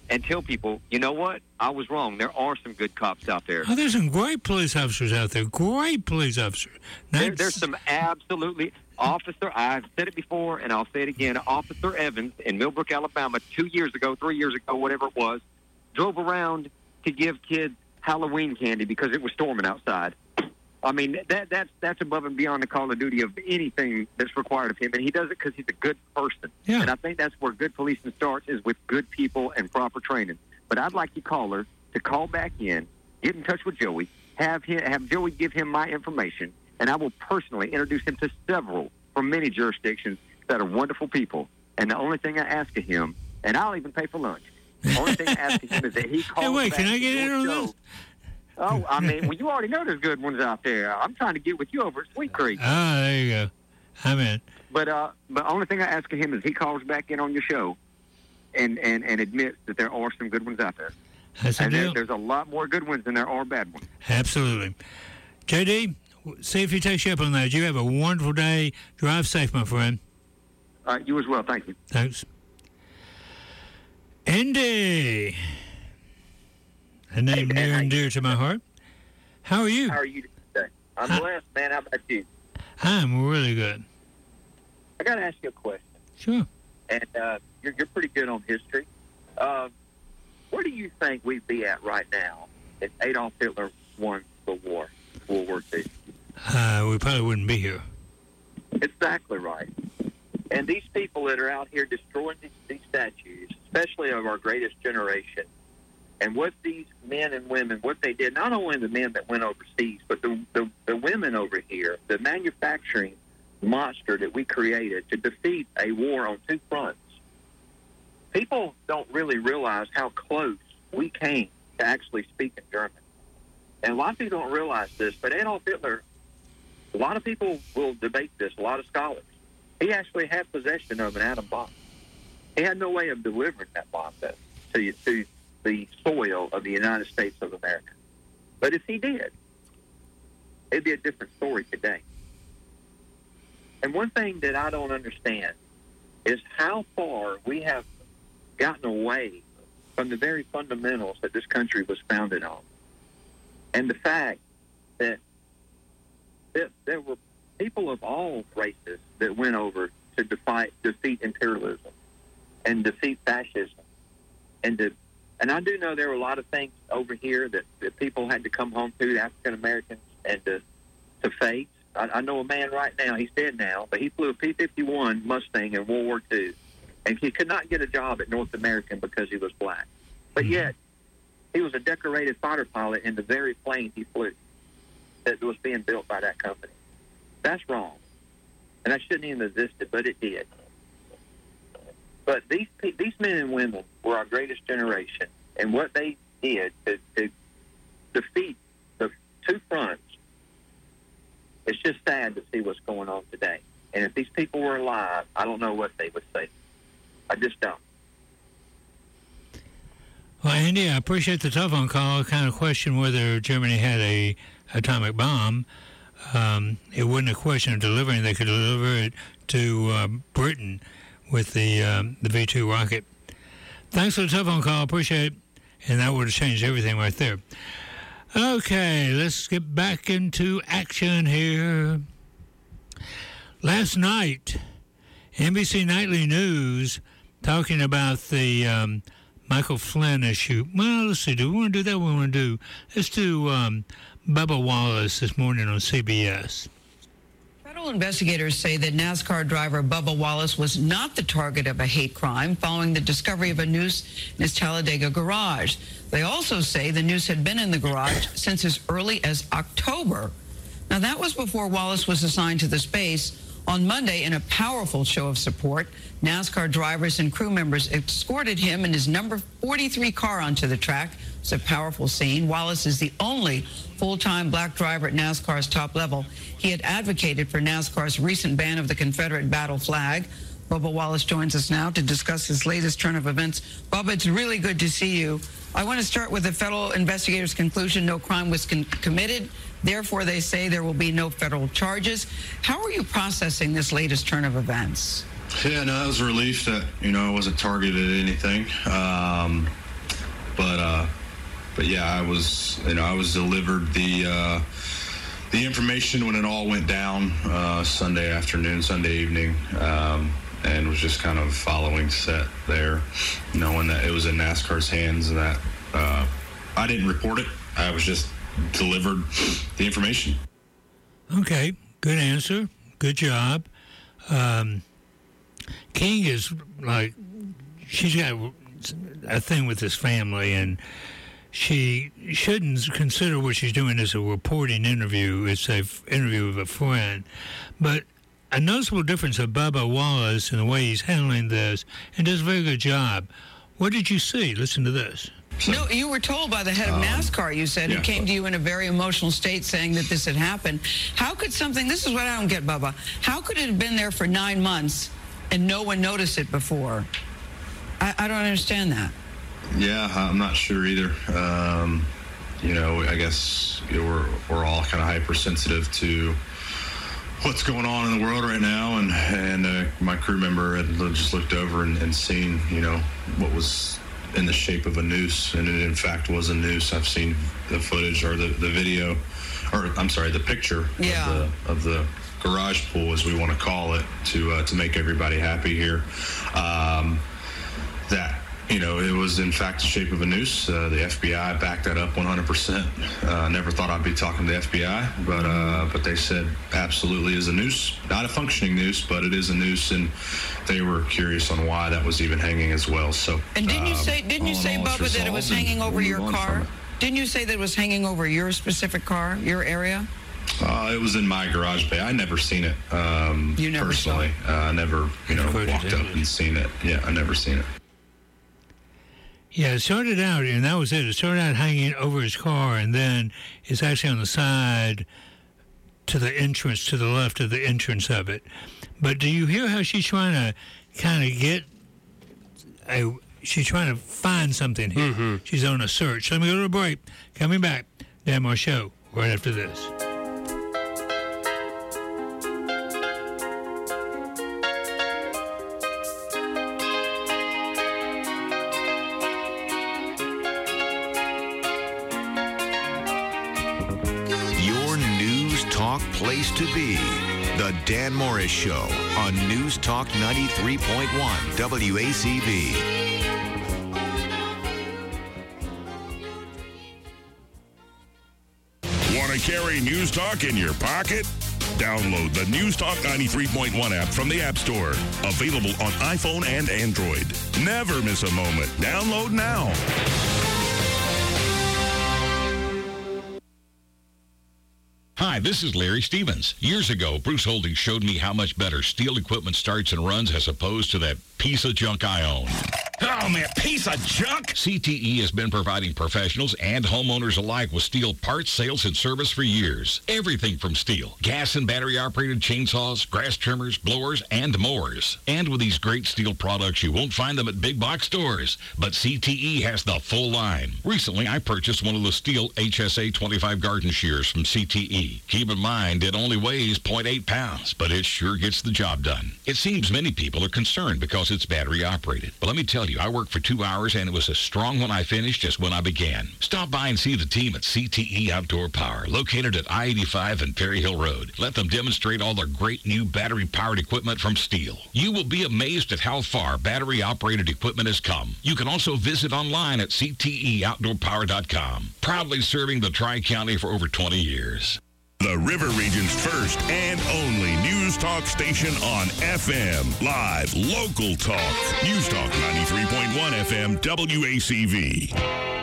and tell people, you know what? I was wrong. There are some good cops out there. Oh, there's some great police officers out there. Great police officers. There, there's some absolutely officer. I've said it before, and I'll say it again. Officer Evans in Millbrook, Alabama, two years ago, three years ago, whatever it was, drove around to give kids Halloween candy because it was storming outside. I mean, that that's that's above and beyond the call of duty of anything that's required of him, and he does it because he's a good person. Yeah. And I think that's where good policing starts, is with good people and proper training. But I'd like you caller to call back in, get in touch with Joey, have him, have Joey give him my information, and I will personally introduce him to several from many jurisdictions that are wonderful people. And the only thing I ask of him, and I'll even pay for lunch, the only thing I ask of him is that he calls Hey, wait, back can I to get in your on show. this? Oh, I mean, well, you already know there's good ones out there. I'm trying to get with you over at Sweet Creek. Ah, there you go. I'm in. But uh, the only thing I ask of him is he calls back in on your show and, and, and admits that there are some good ones out there. That's a and there, deal. there's a lot more good ones than there are bad ones. Absolutely. J D, see if he takes you up on that. You have a wonderful day. Drive safe, my friend. Uh, you as well. Thank you. Thanks. Andy. A name Hey, man, near how and you dear to my heart. How are you? How are you today? I'm Hi. blessed, man. How about you? I'm really good. I got to ask you a question. Sure. And uh, you're, you're pretty good on history. Uh, where do you think we'd be at right now if Adolf Hitler won the war, World War Two? Uh, we probably wouldn't be here. Exactly right. And these people that are out here destroying these, these statues, especially of our greatest generation, and what these men and women, what they did, not only the men that went overseas, but the, the, the women over here, the manufacturing monster that we created to defeat a war on two fronts. People don't really realize how close we came to actually speaking German. And a lot of people don't realize this, but Adolf Hitler, a lot of people will debate this, a lot of scholars. He actually had possession of an atom bomb. He had no way of delivering that bomb to, to, to the soil of the United States of America. But if he did, it'd be a different story today. And one thing that I don't understand is how far we have gotten away from the very fundamentals that this country was founded on. And the fact that, that there were people of all races that went over to defy, defeat imperialism and defeat fascism. And to, and I do know there were a lot of things over here that, that people had to come home to, the African Americans, and to, to face. I, I know a man right now, he's dead now, but he flew a P fifty-one Mustang in World War Two, and he could not get a job at North American because he was black. But yet, he was a decorated fighter pilot in the very plane he flew that was being built by that company. That's wrong. And that shouldn't even have existed, but it did. But these pe- these men and women were our greatest generation, and what they did to, to defeat the two fronts, it's just sad to see what's going on today. And if these people were alive, I don't know what they would say. I just don't. Well, Andy, I appreciate the telephone call. I kind of question whether Germany had a atomic bomb. Um, it wasn't a question of delivering. They could deliver it to uh, Britain with the um, the V two rocket. Thanks for the telephone call. Appreciate it. And that would have changed everything right there. Okay, let's get back into action here. Last night, N B C Nightly News talking about the um, Michael Flynn issue. Well, let's see. Do we want to do that? What we want to do? Let's do um, Bubba Wallace this morning on C B S. Federal investigators say that NASCAR driver Bubba Wallace was not the target of a hate crime following the discovery of a noose in his Talladega garage. They also say the noose had been in the garage since as early as October. Now, that was before Wallace was assigned to the space. On Monday, in a powerful show of support, NASCAR drivers and crew members escorted him and his number forty-three car onto the track. It's a powerful scene. Wallace is the only full-time black driver at NASCAR's top level. He had advocated for NASCAR's recent ban of the Confederate battle flag. Bubba Wallace joins us now to discuss his latest turn of events. Bubba, it's really good to see you. I want to start with the federal investigators' conclusion no crime was con- committed. Therefore, they say there will be no federal charges. How are you processing this latest turn of events? Yeah, no, I was relieved that, you know, I wasn't targeted at anything. Um, but uh, but yeah, I was you know I was delivered the uh, the information when it all went down uh, Sunday afternoon, Sunday evening, um, and was just kind of following set there, knowing that it was in NASCAR's hands and that uh, I didn't report it. I was just delivered the information. Okay, good answer. Good job. Um, King is like, she's got a thing with his family, and she shouldn't consider what she's doing as a reporting interview. It's a f- interview with a friend. But a noticeable difference of Bubba Wallace and the way he's handling this, and does a very good job. What did you see? Listen to this. No, you were told by the head of Um, NASCAR, you said, yeah. who came to you in a very emotional state saying that this had happened. How could something, this is what I don't get, Bubba, how could it have been there for nine months and no one noticed it before? I, I don't understand that. Yeah, I'm not sure either. Um, you know, I guess you know, we're we're all kind of hypersensitive to what's going on in the world right now, and and uh, my crew member had just looked over and, and seen, you know, what was in the shape of a noose, and it in fact was a noose. I've seen the footage or the, the video, or I'm sorry, the picture yeah. of the of the garage pool, as we want to call it, to uh, to make everybody happy here. Um, that you know, it was in fact the shape of a noose. Uh, the F B I backed that up one hundred percent. Uh, never thought I'd be talking to the F B I, but uh, but they said absolutely is a noose. Not a functioning noose, but it is a noose, and they were curious on why that was even hanging as well. So. And didn't you um, say, didn't you all in say, all, it's Bubba, that it was resolved, hanging and over we'll your move on car? from it. Didn't you say that it was hanging over your specific car, your area? Uh, it was in my garage bay. I never seen it. Um, You never saw personally. Uh, I never, you know, Never walked did. up and seen it. Yeah, I never seen it. Yeah, it started out, and that was it. It started out hanging over his car, and then it's actually on the side to the entrance, to the left of the entrance of it. But do you hear how she's trying to kind of get a, she's trying to find something here. Mm-hmm. She's on a search. Let me go to a break. Coming back. Dan Moore Show right after this. Your News Talk place to be. The Dan Morris Show on News Talk ninety-three point one W A C V. Want to carry News Talk in your pocket? Download the News Talk ninety-three point one app from the App Store. Available on iPhone and Android. Never miss a moment. Download now. Hi, this is Larry Stevens. Years ago, Bruce Holdings showed me how much better steel equipment starts and runs as opposed to that piece of junk I own. Oh, man, piece of junk! C T E has been providing professionals and homeowners alike with steel parts, sales, and service for years. Everything from steel. Gas and battery-operated chainsaws, grass trimmers, blowers, and mowers. And with these great steel products, you won't find them at big box stores. But C T E has the full line. Recently, I purchased one of the steel H S A twenty-five garden shears from C T E. Keep in mind, it only weighs zero point eight pounds, but it sure gets the job done. It seems many people are concerned because it's battery-operated. But let me tell you, I worked for two hours, and it was as strong when I finished as when I began. Stop by and see the team at C T E Outdoor Power, located at I eighty-five and Perry Hill Road. Let them demonstrate all their great new battery-powered equipment from Steel. You will be amazed at how far battery-operated equipment has come. You can also visit online at C T E outdoor power dot com. Proudly serving the Tri-County for over twenty years. The River Region's first and only News Talk station on F M. Live, local talk. News Talk ninety-three point one F M W A C V.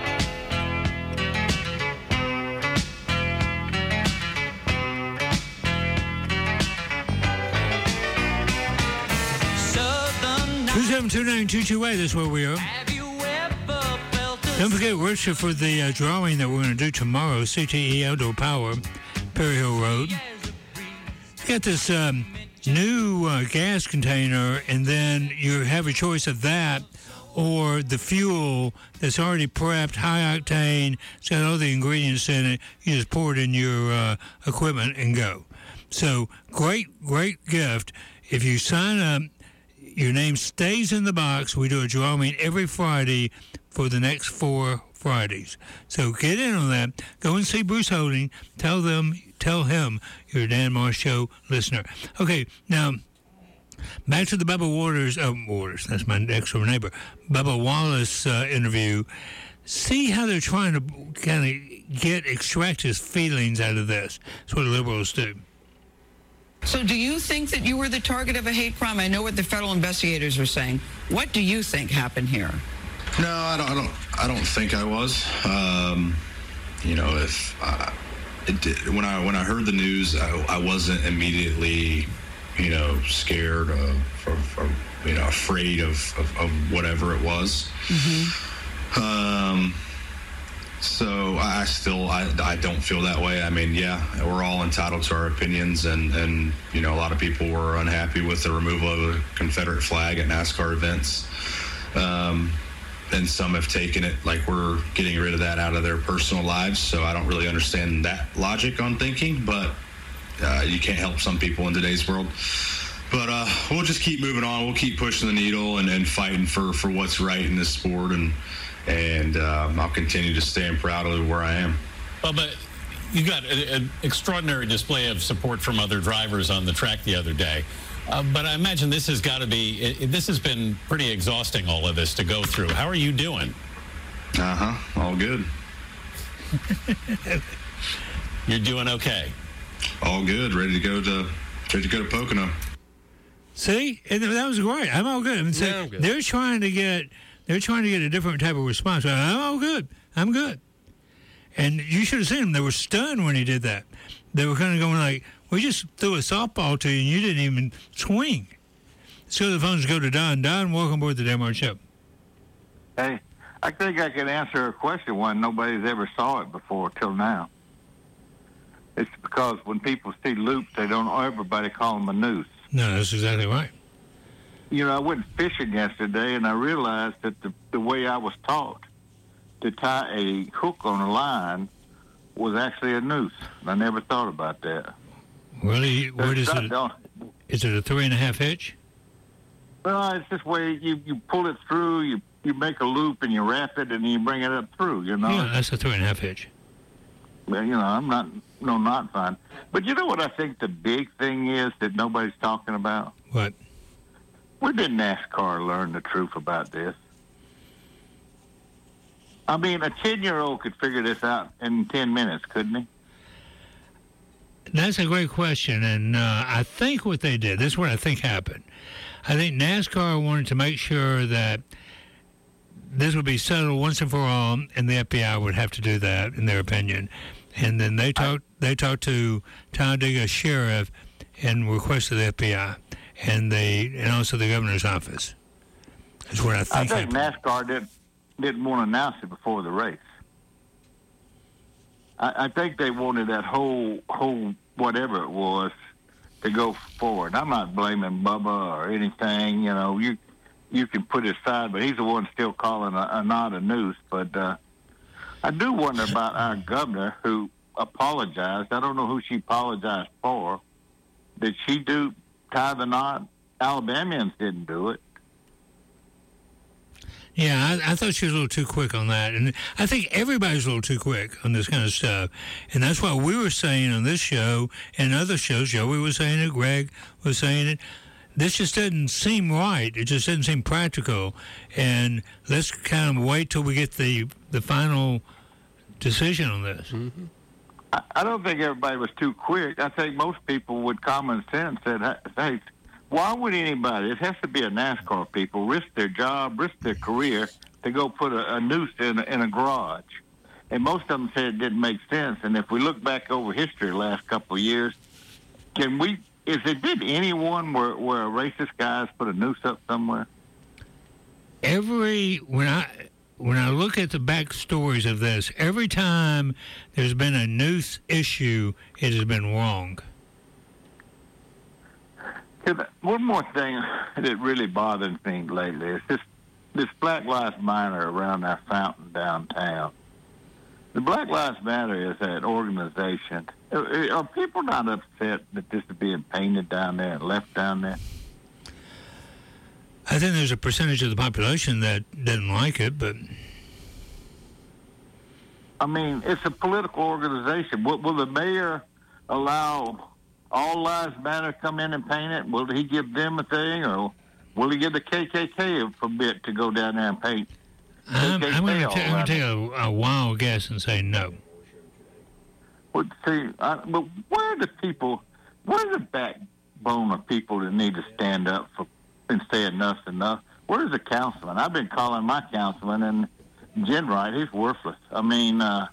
two seven two nine two two eight, that's where we are. Don't forget, register for the uh, drawing that we're going to do tomorrow, C T E Outdoor Power, Perry Hill Road. You got this um, new uh, gas container, and then you have a choice of that or the fuel that's already prepped, high octane, it's got all the ingredients in it. You just pour it in your uh, equipment and go. So, great, great gift. If you sign up, your name stays in the box. We do a drawing every Friday for the next four Fridays. So get in on that. Go and see Bruce Holding. Tell them, tell him you're a Dan Morris Show listener. Okay, now back to the Bubba Waters, uh, Waters, that's my next door neighbor, Bubba Wallace uh, interview. See how they're trying to kind of get, extract his feelings out of this. That's what liberals do. So do you think that you were the target of a hate crime? I know what the federal investigators are saying. What do you think happened here? No, I don't. I don't. I don't think I was. Um, you know, if uh, it did, when I when I heard the news, I, I wasn't immediately, you know, scared of, or, or you know, afraid of, of, of whatever it was. Mm-hmm. Um, so I still, I, I don't feel that way. I mean, yeah, we're all entitled to our opinions, and, and, you know, a lot of people were unhappy with the removal of the Confederate flag at NASCAR events. Um, and some have taken it like we're getting rid of that out of their personal lives. So I don't really understand that logic on thinking, but, uh, you can't help some people in today's world. But uh, we'll just keep moving on. We'll keep pushing the needle and, and fighting for, for what's right in this sport. And, and uh, I'll continue to stand proud of where I am. Well, but you got a, an extraordinary display of support from other drivers on the track the other day. Uh, but I imagine this has got to be, it, this has been pretty exhausting, all of this to go through. How are you doing? Uh-huh. All good. You're doing okay? All good. Ready to go to, ready to go to Pocono. See, and that was great. I'm all good. I mean, so Yeah, I'm good. They're trying to get, they're trying to get a different type of response. I'm all good. I'm good. And you should have seen them. They were stunned when he did that. They were kind of going like, "We just threw a softball to you, and you didn't even swing." So the phones go to Don. Don, welcome aboard the Dan Morris Show. Hey, I think I can answer a question one nobody's ever saw it before till now. It's because when people see loops, they don't everybody call them a noose. No, that's exactly right. You know, I went fishing yesterday, and I realized that the, the way I was taught to tie a hook on a line was actually a noose. I never thought about that. Really? What is There's it? not- Is it a three and a half hitch? Well, it's this way you, you pull it through, you, you make a loop, and you wrap it, and you bring it up through, you know? Yeah, that's a three and a half hitch. Well, you know, I'm not, no, not fun. But you know what I think the big thing is that nobody's talking about? What? Where did NASCAR learn the truth about this? I mean, a ten-year-old could figure this out in ten minutes, couldn't he? That's a great question, and uh, I think what they did, this is what I think happened. I think NASCAR wanted to make sure that this would be settled once and for all, and the F B I would have to do that, in their opinion. And then they talked, they talked to Talladega Sheriff and requested the F B I, and they, and also the governor's office. That's what I think I think happened. NASCAR didn't, didn't want to announce it before the race. I, I think they wanted that whole, whole whatever it was to go forward. I'm not blaming Bubba or anything. You know, you you can put it aside, but he's the one still calling a, a knot a noose. But uh, I do wonder about our governor who apologized. I don't know who she apologized for. Did she do tie the knot? Alabamians didn't do it. Yeah, I, I thought she was a little too quick on that. And I think everybody's a little too quick on this kind of stuff. And that's why we were saying on this show and other shows, Joey was saying it, Greg was saying it, this just doesn't seem right. It just doesn't seem practical. And let's kind of wait till we get the, the final decision on this. Mm-hmm. I, I don't think everybody was too quick. I think most people with common sense said, hey, why would anybody, it has to be a NASCAR people, risk their job, risk their career to go put a, a noose in a, in a garage? And most of them said it didn't make sense. And if we look back over history the last couple of years, can we, is it, did anyone where, where a racist guys put a noose up somewhere? Every, when I, when I look at the backstories of this, every time there's been a noose issue, it has been wrong. One more thing that really bothers me lately is this, this Black Lives Matter around our fountain downtown. The Black Lives Matter is an organization. Are, are people not upset that this is being painted down there and left down there? I think there's a percentage of the population that doesn't like it, but... I mean, it's a political organization. Will, will the mayor allow All Lives Matter to come in and paint it? Will he give them a thing, or will he give the K K K a permit to go down there and paint? I'm, I'm going All to Lives take a, a wild guess and say no. Well, see, I, but where are the people, where's the backbone of people that need to stand up for and say enough's enough? Where's the councilman? I've been calling my councilman, and Jen Wright, he's worthless. I mean, uh,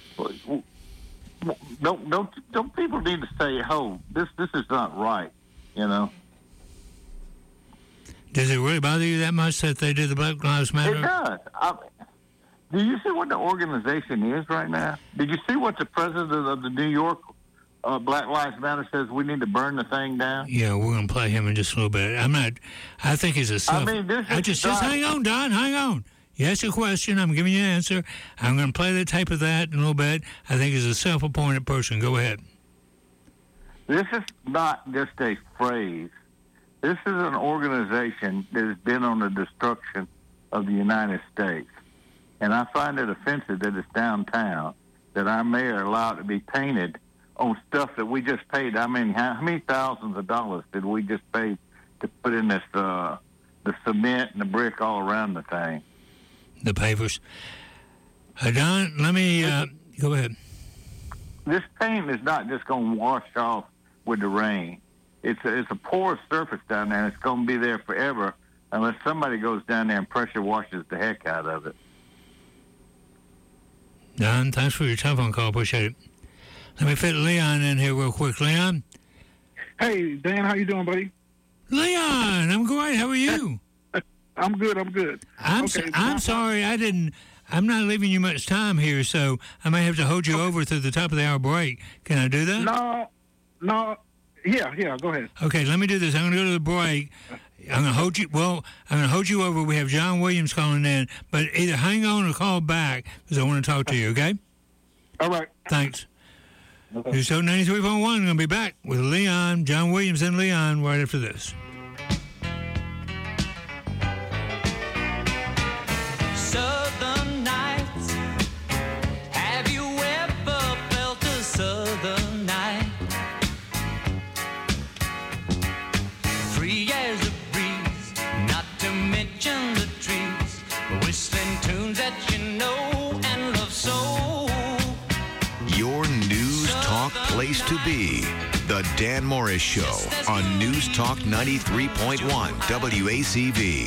don't don't don't people need to say, "Oh, this this is not right," you know? Does it really bother you that much that they did the Black Lives Matter? It does. I, do you see what the organization is right now? Did you see what the president of the New York uh, Black Lives Matter says? We need to burn the thing down. Yeah, we're going to play him in just a little bit. I'm not. I think he's a self. I mean, this I is just not- just hang on, Don. Hang on. You asked a question. I'm giving you an answer. I'm going to play the tape of that in a little bit. I think he's a self-appointed person. Go ahead. This is not just a phrase. This is an organization that has been on the destruction of the United States. And I find it offensive that it's downtown, that our mayor allowed to be painted on stuff that we just paid. I mean, how, how many thousands of dollars did we just pay to put in this, uh, the cement and the brick all around the thing? The pavers. Uh, Don, let me uh, go ahead. This paint is not just going to wash off with the rain. It's a, it's a porous surface down there, and it's going to be there forever unless somebody goes down there and pressure washes the heck out of it. Don, thanks for your telephone call. Appreciate it. Let me fit Leon in here real quick. Leon? Hey, Dan, how you doing, buddy? Leon, I'm great. How are you? I'm good. I'm good. I'm okay, so, I'm sorry. I didn't. I'm not leaving you much time here, so I may have to hold you over through the top of the hour break. Can I do that? No, no. Yeah, yeah. Go ahead. Okay, let me do this. I'm going to go to the break. I'm going to hold you. Well, I'm going to hold you over. We have John Williams calling in, but either hang on or call back because I want to talk to you. Okay? All right. Thanks. Okay. News Talk ninety-three point one. I'm going to be back with Leon, John Williams, and Leon right after this. Southern nights. Have you ever felt a southern night? Free as a breeze, not to mention the trees, whistling tunes that you know and love so. Your News Talk place to be. The Dan Morris Show on News Talk ninety-three point one W A C V.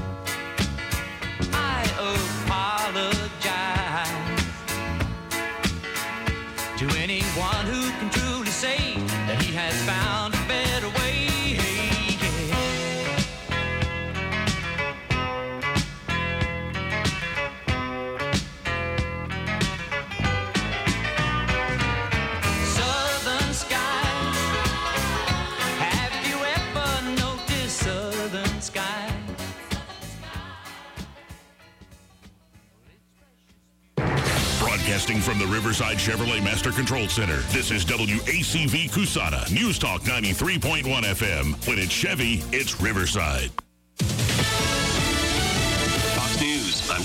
I apologize to anyone who can truly say that he has found a better way. Southern skies. Have you ever noticed southern skies? Broadcasting from the Riverside Chevrolet Master Control Center, this is W A C V Cusana, News Talk ninety-three point one F M. When it's Chevy, it's Riverside.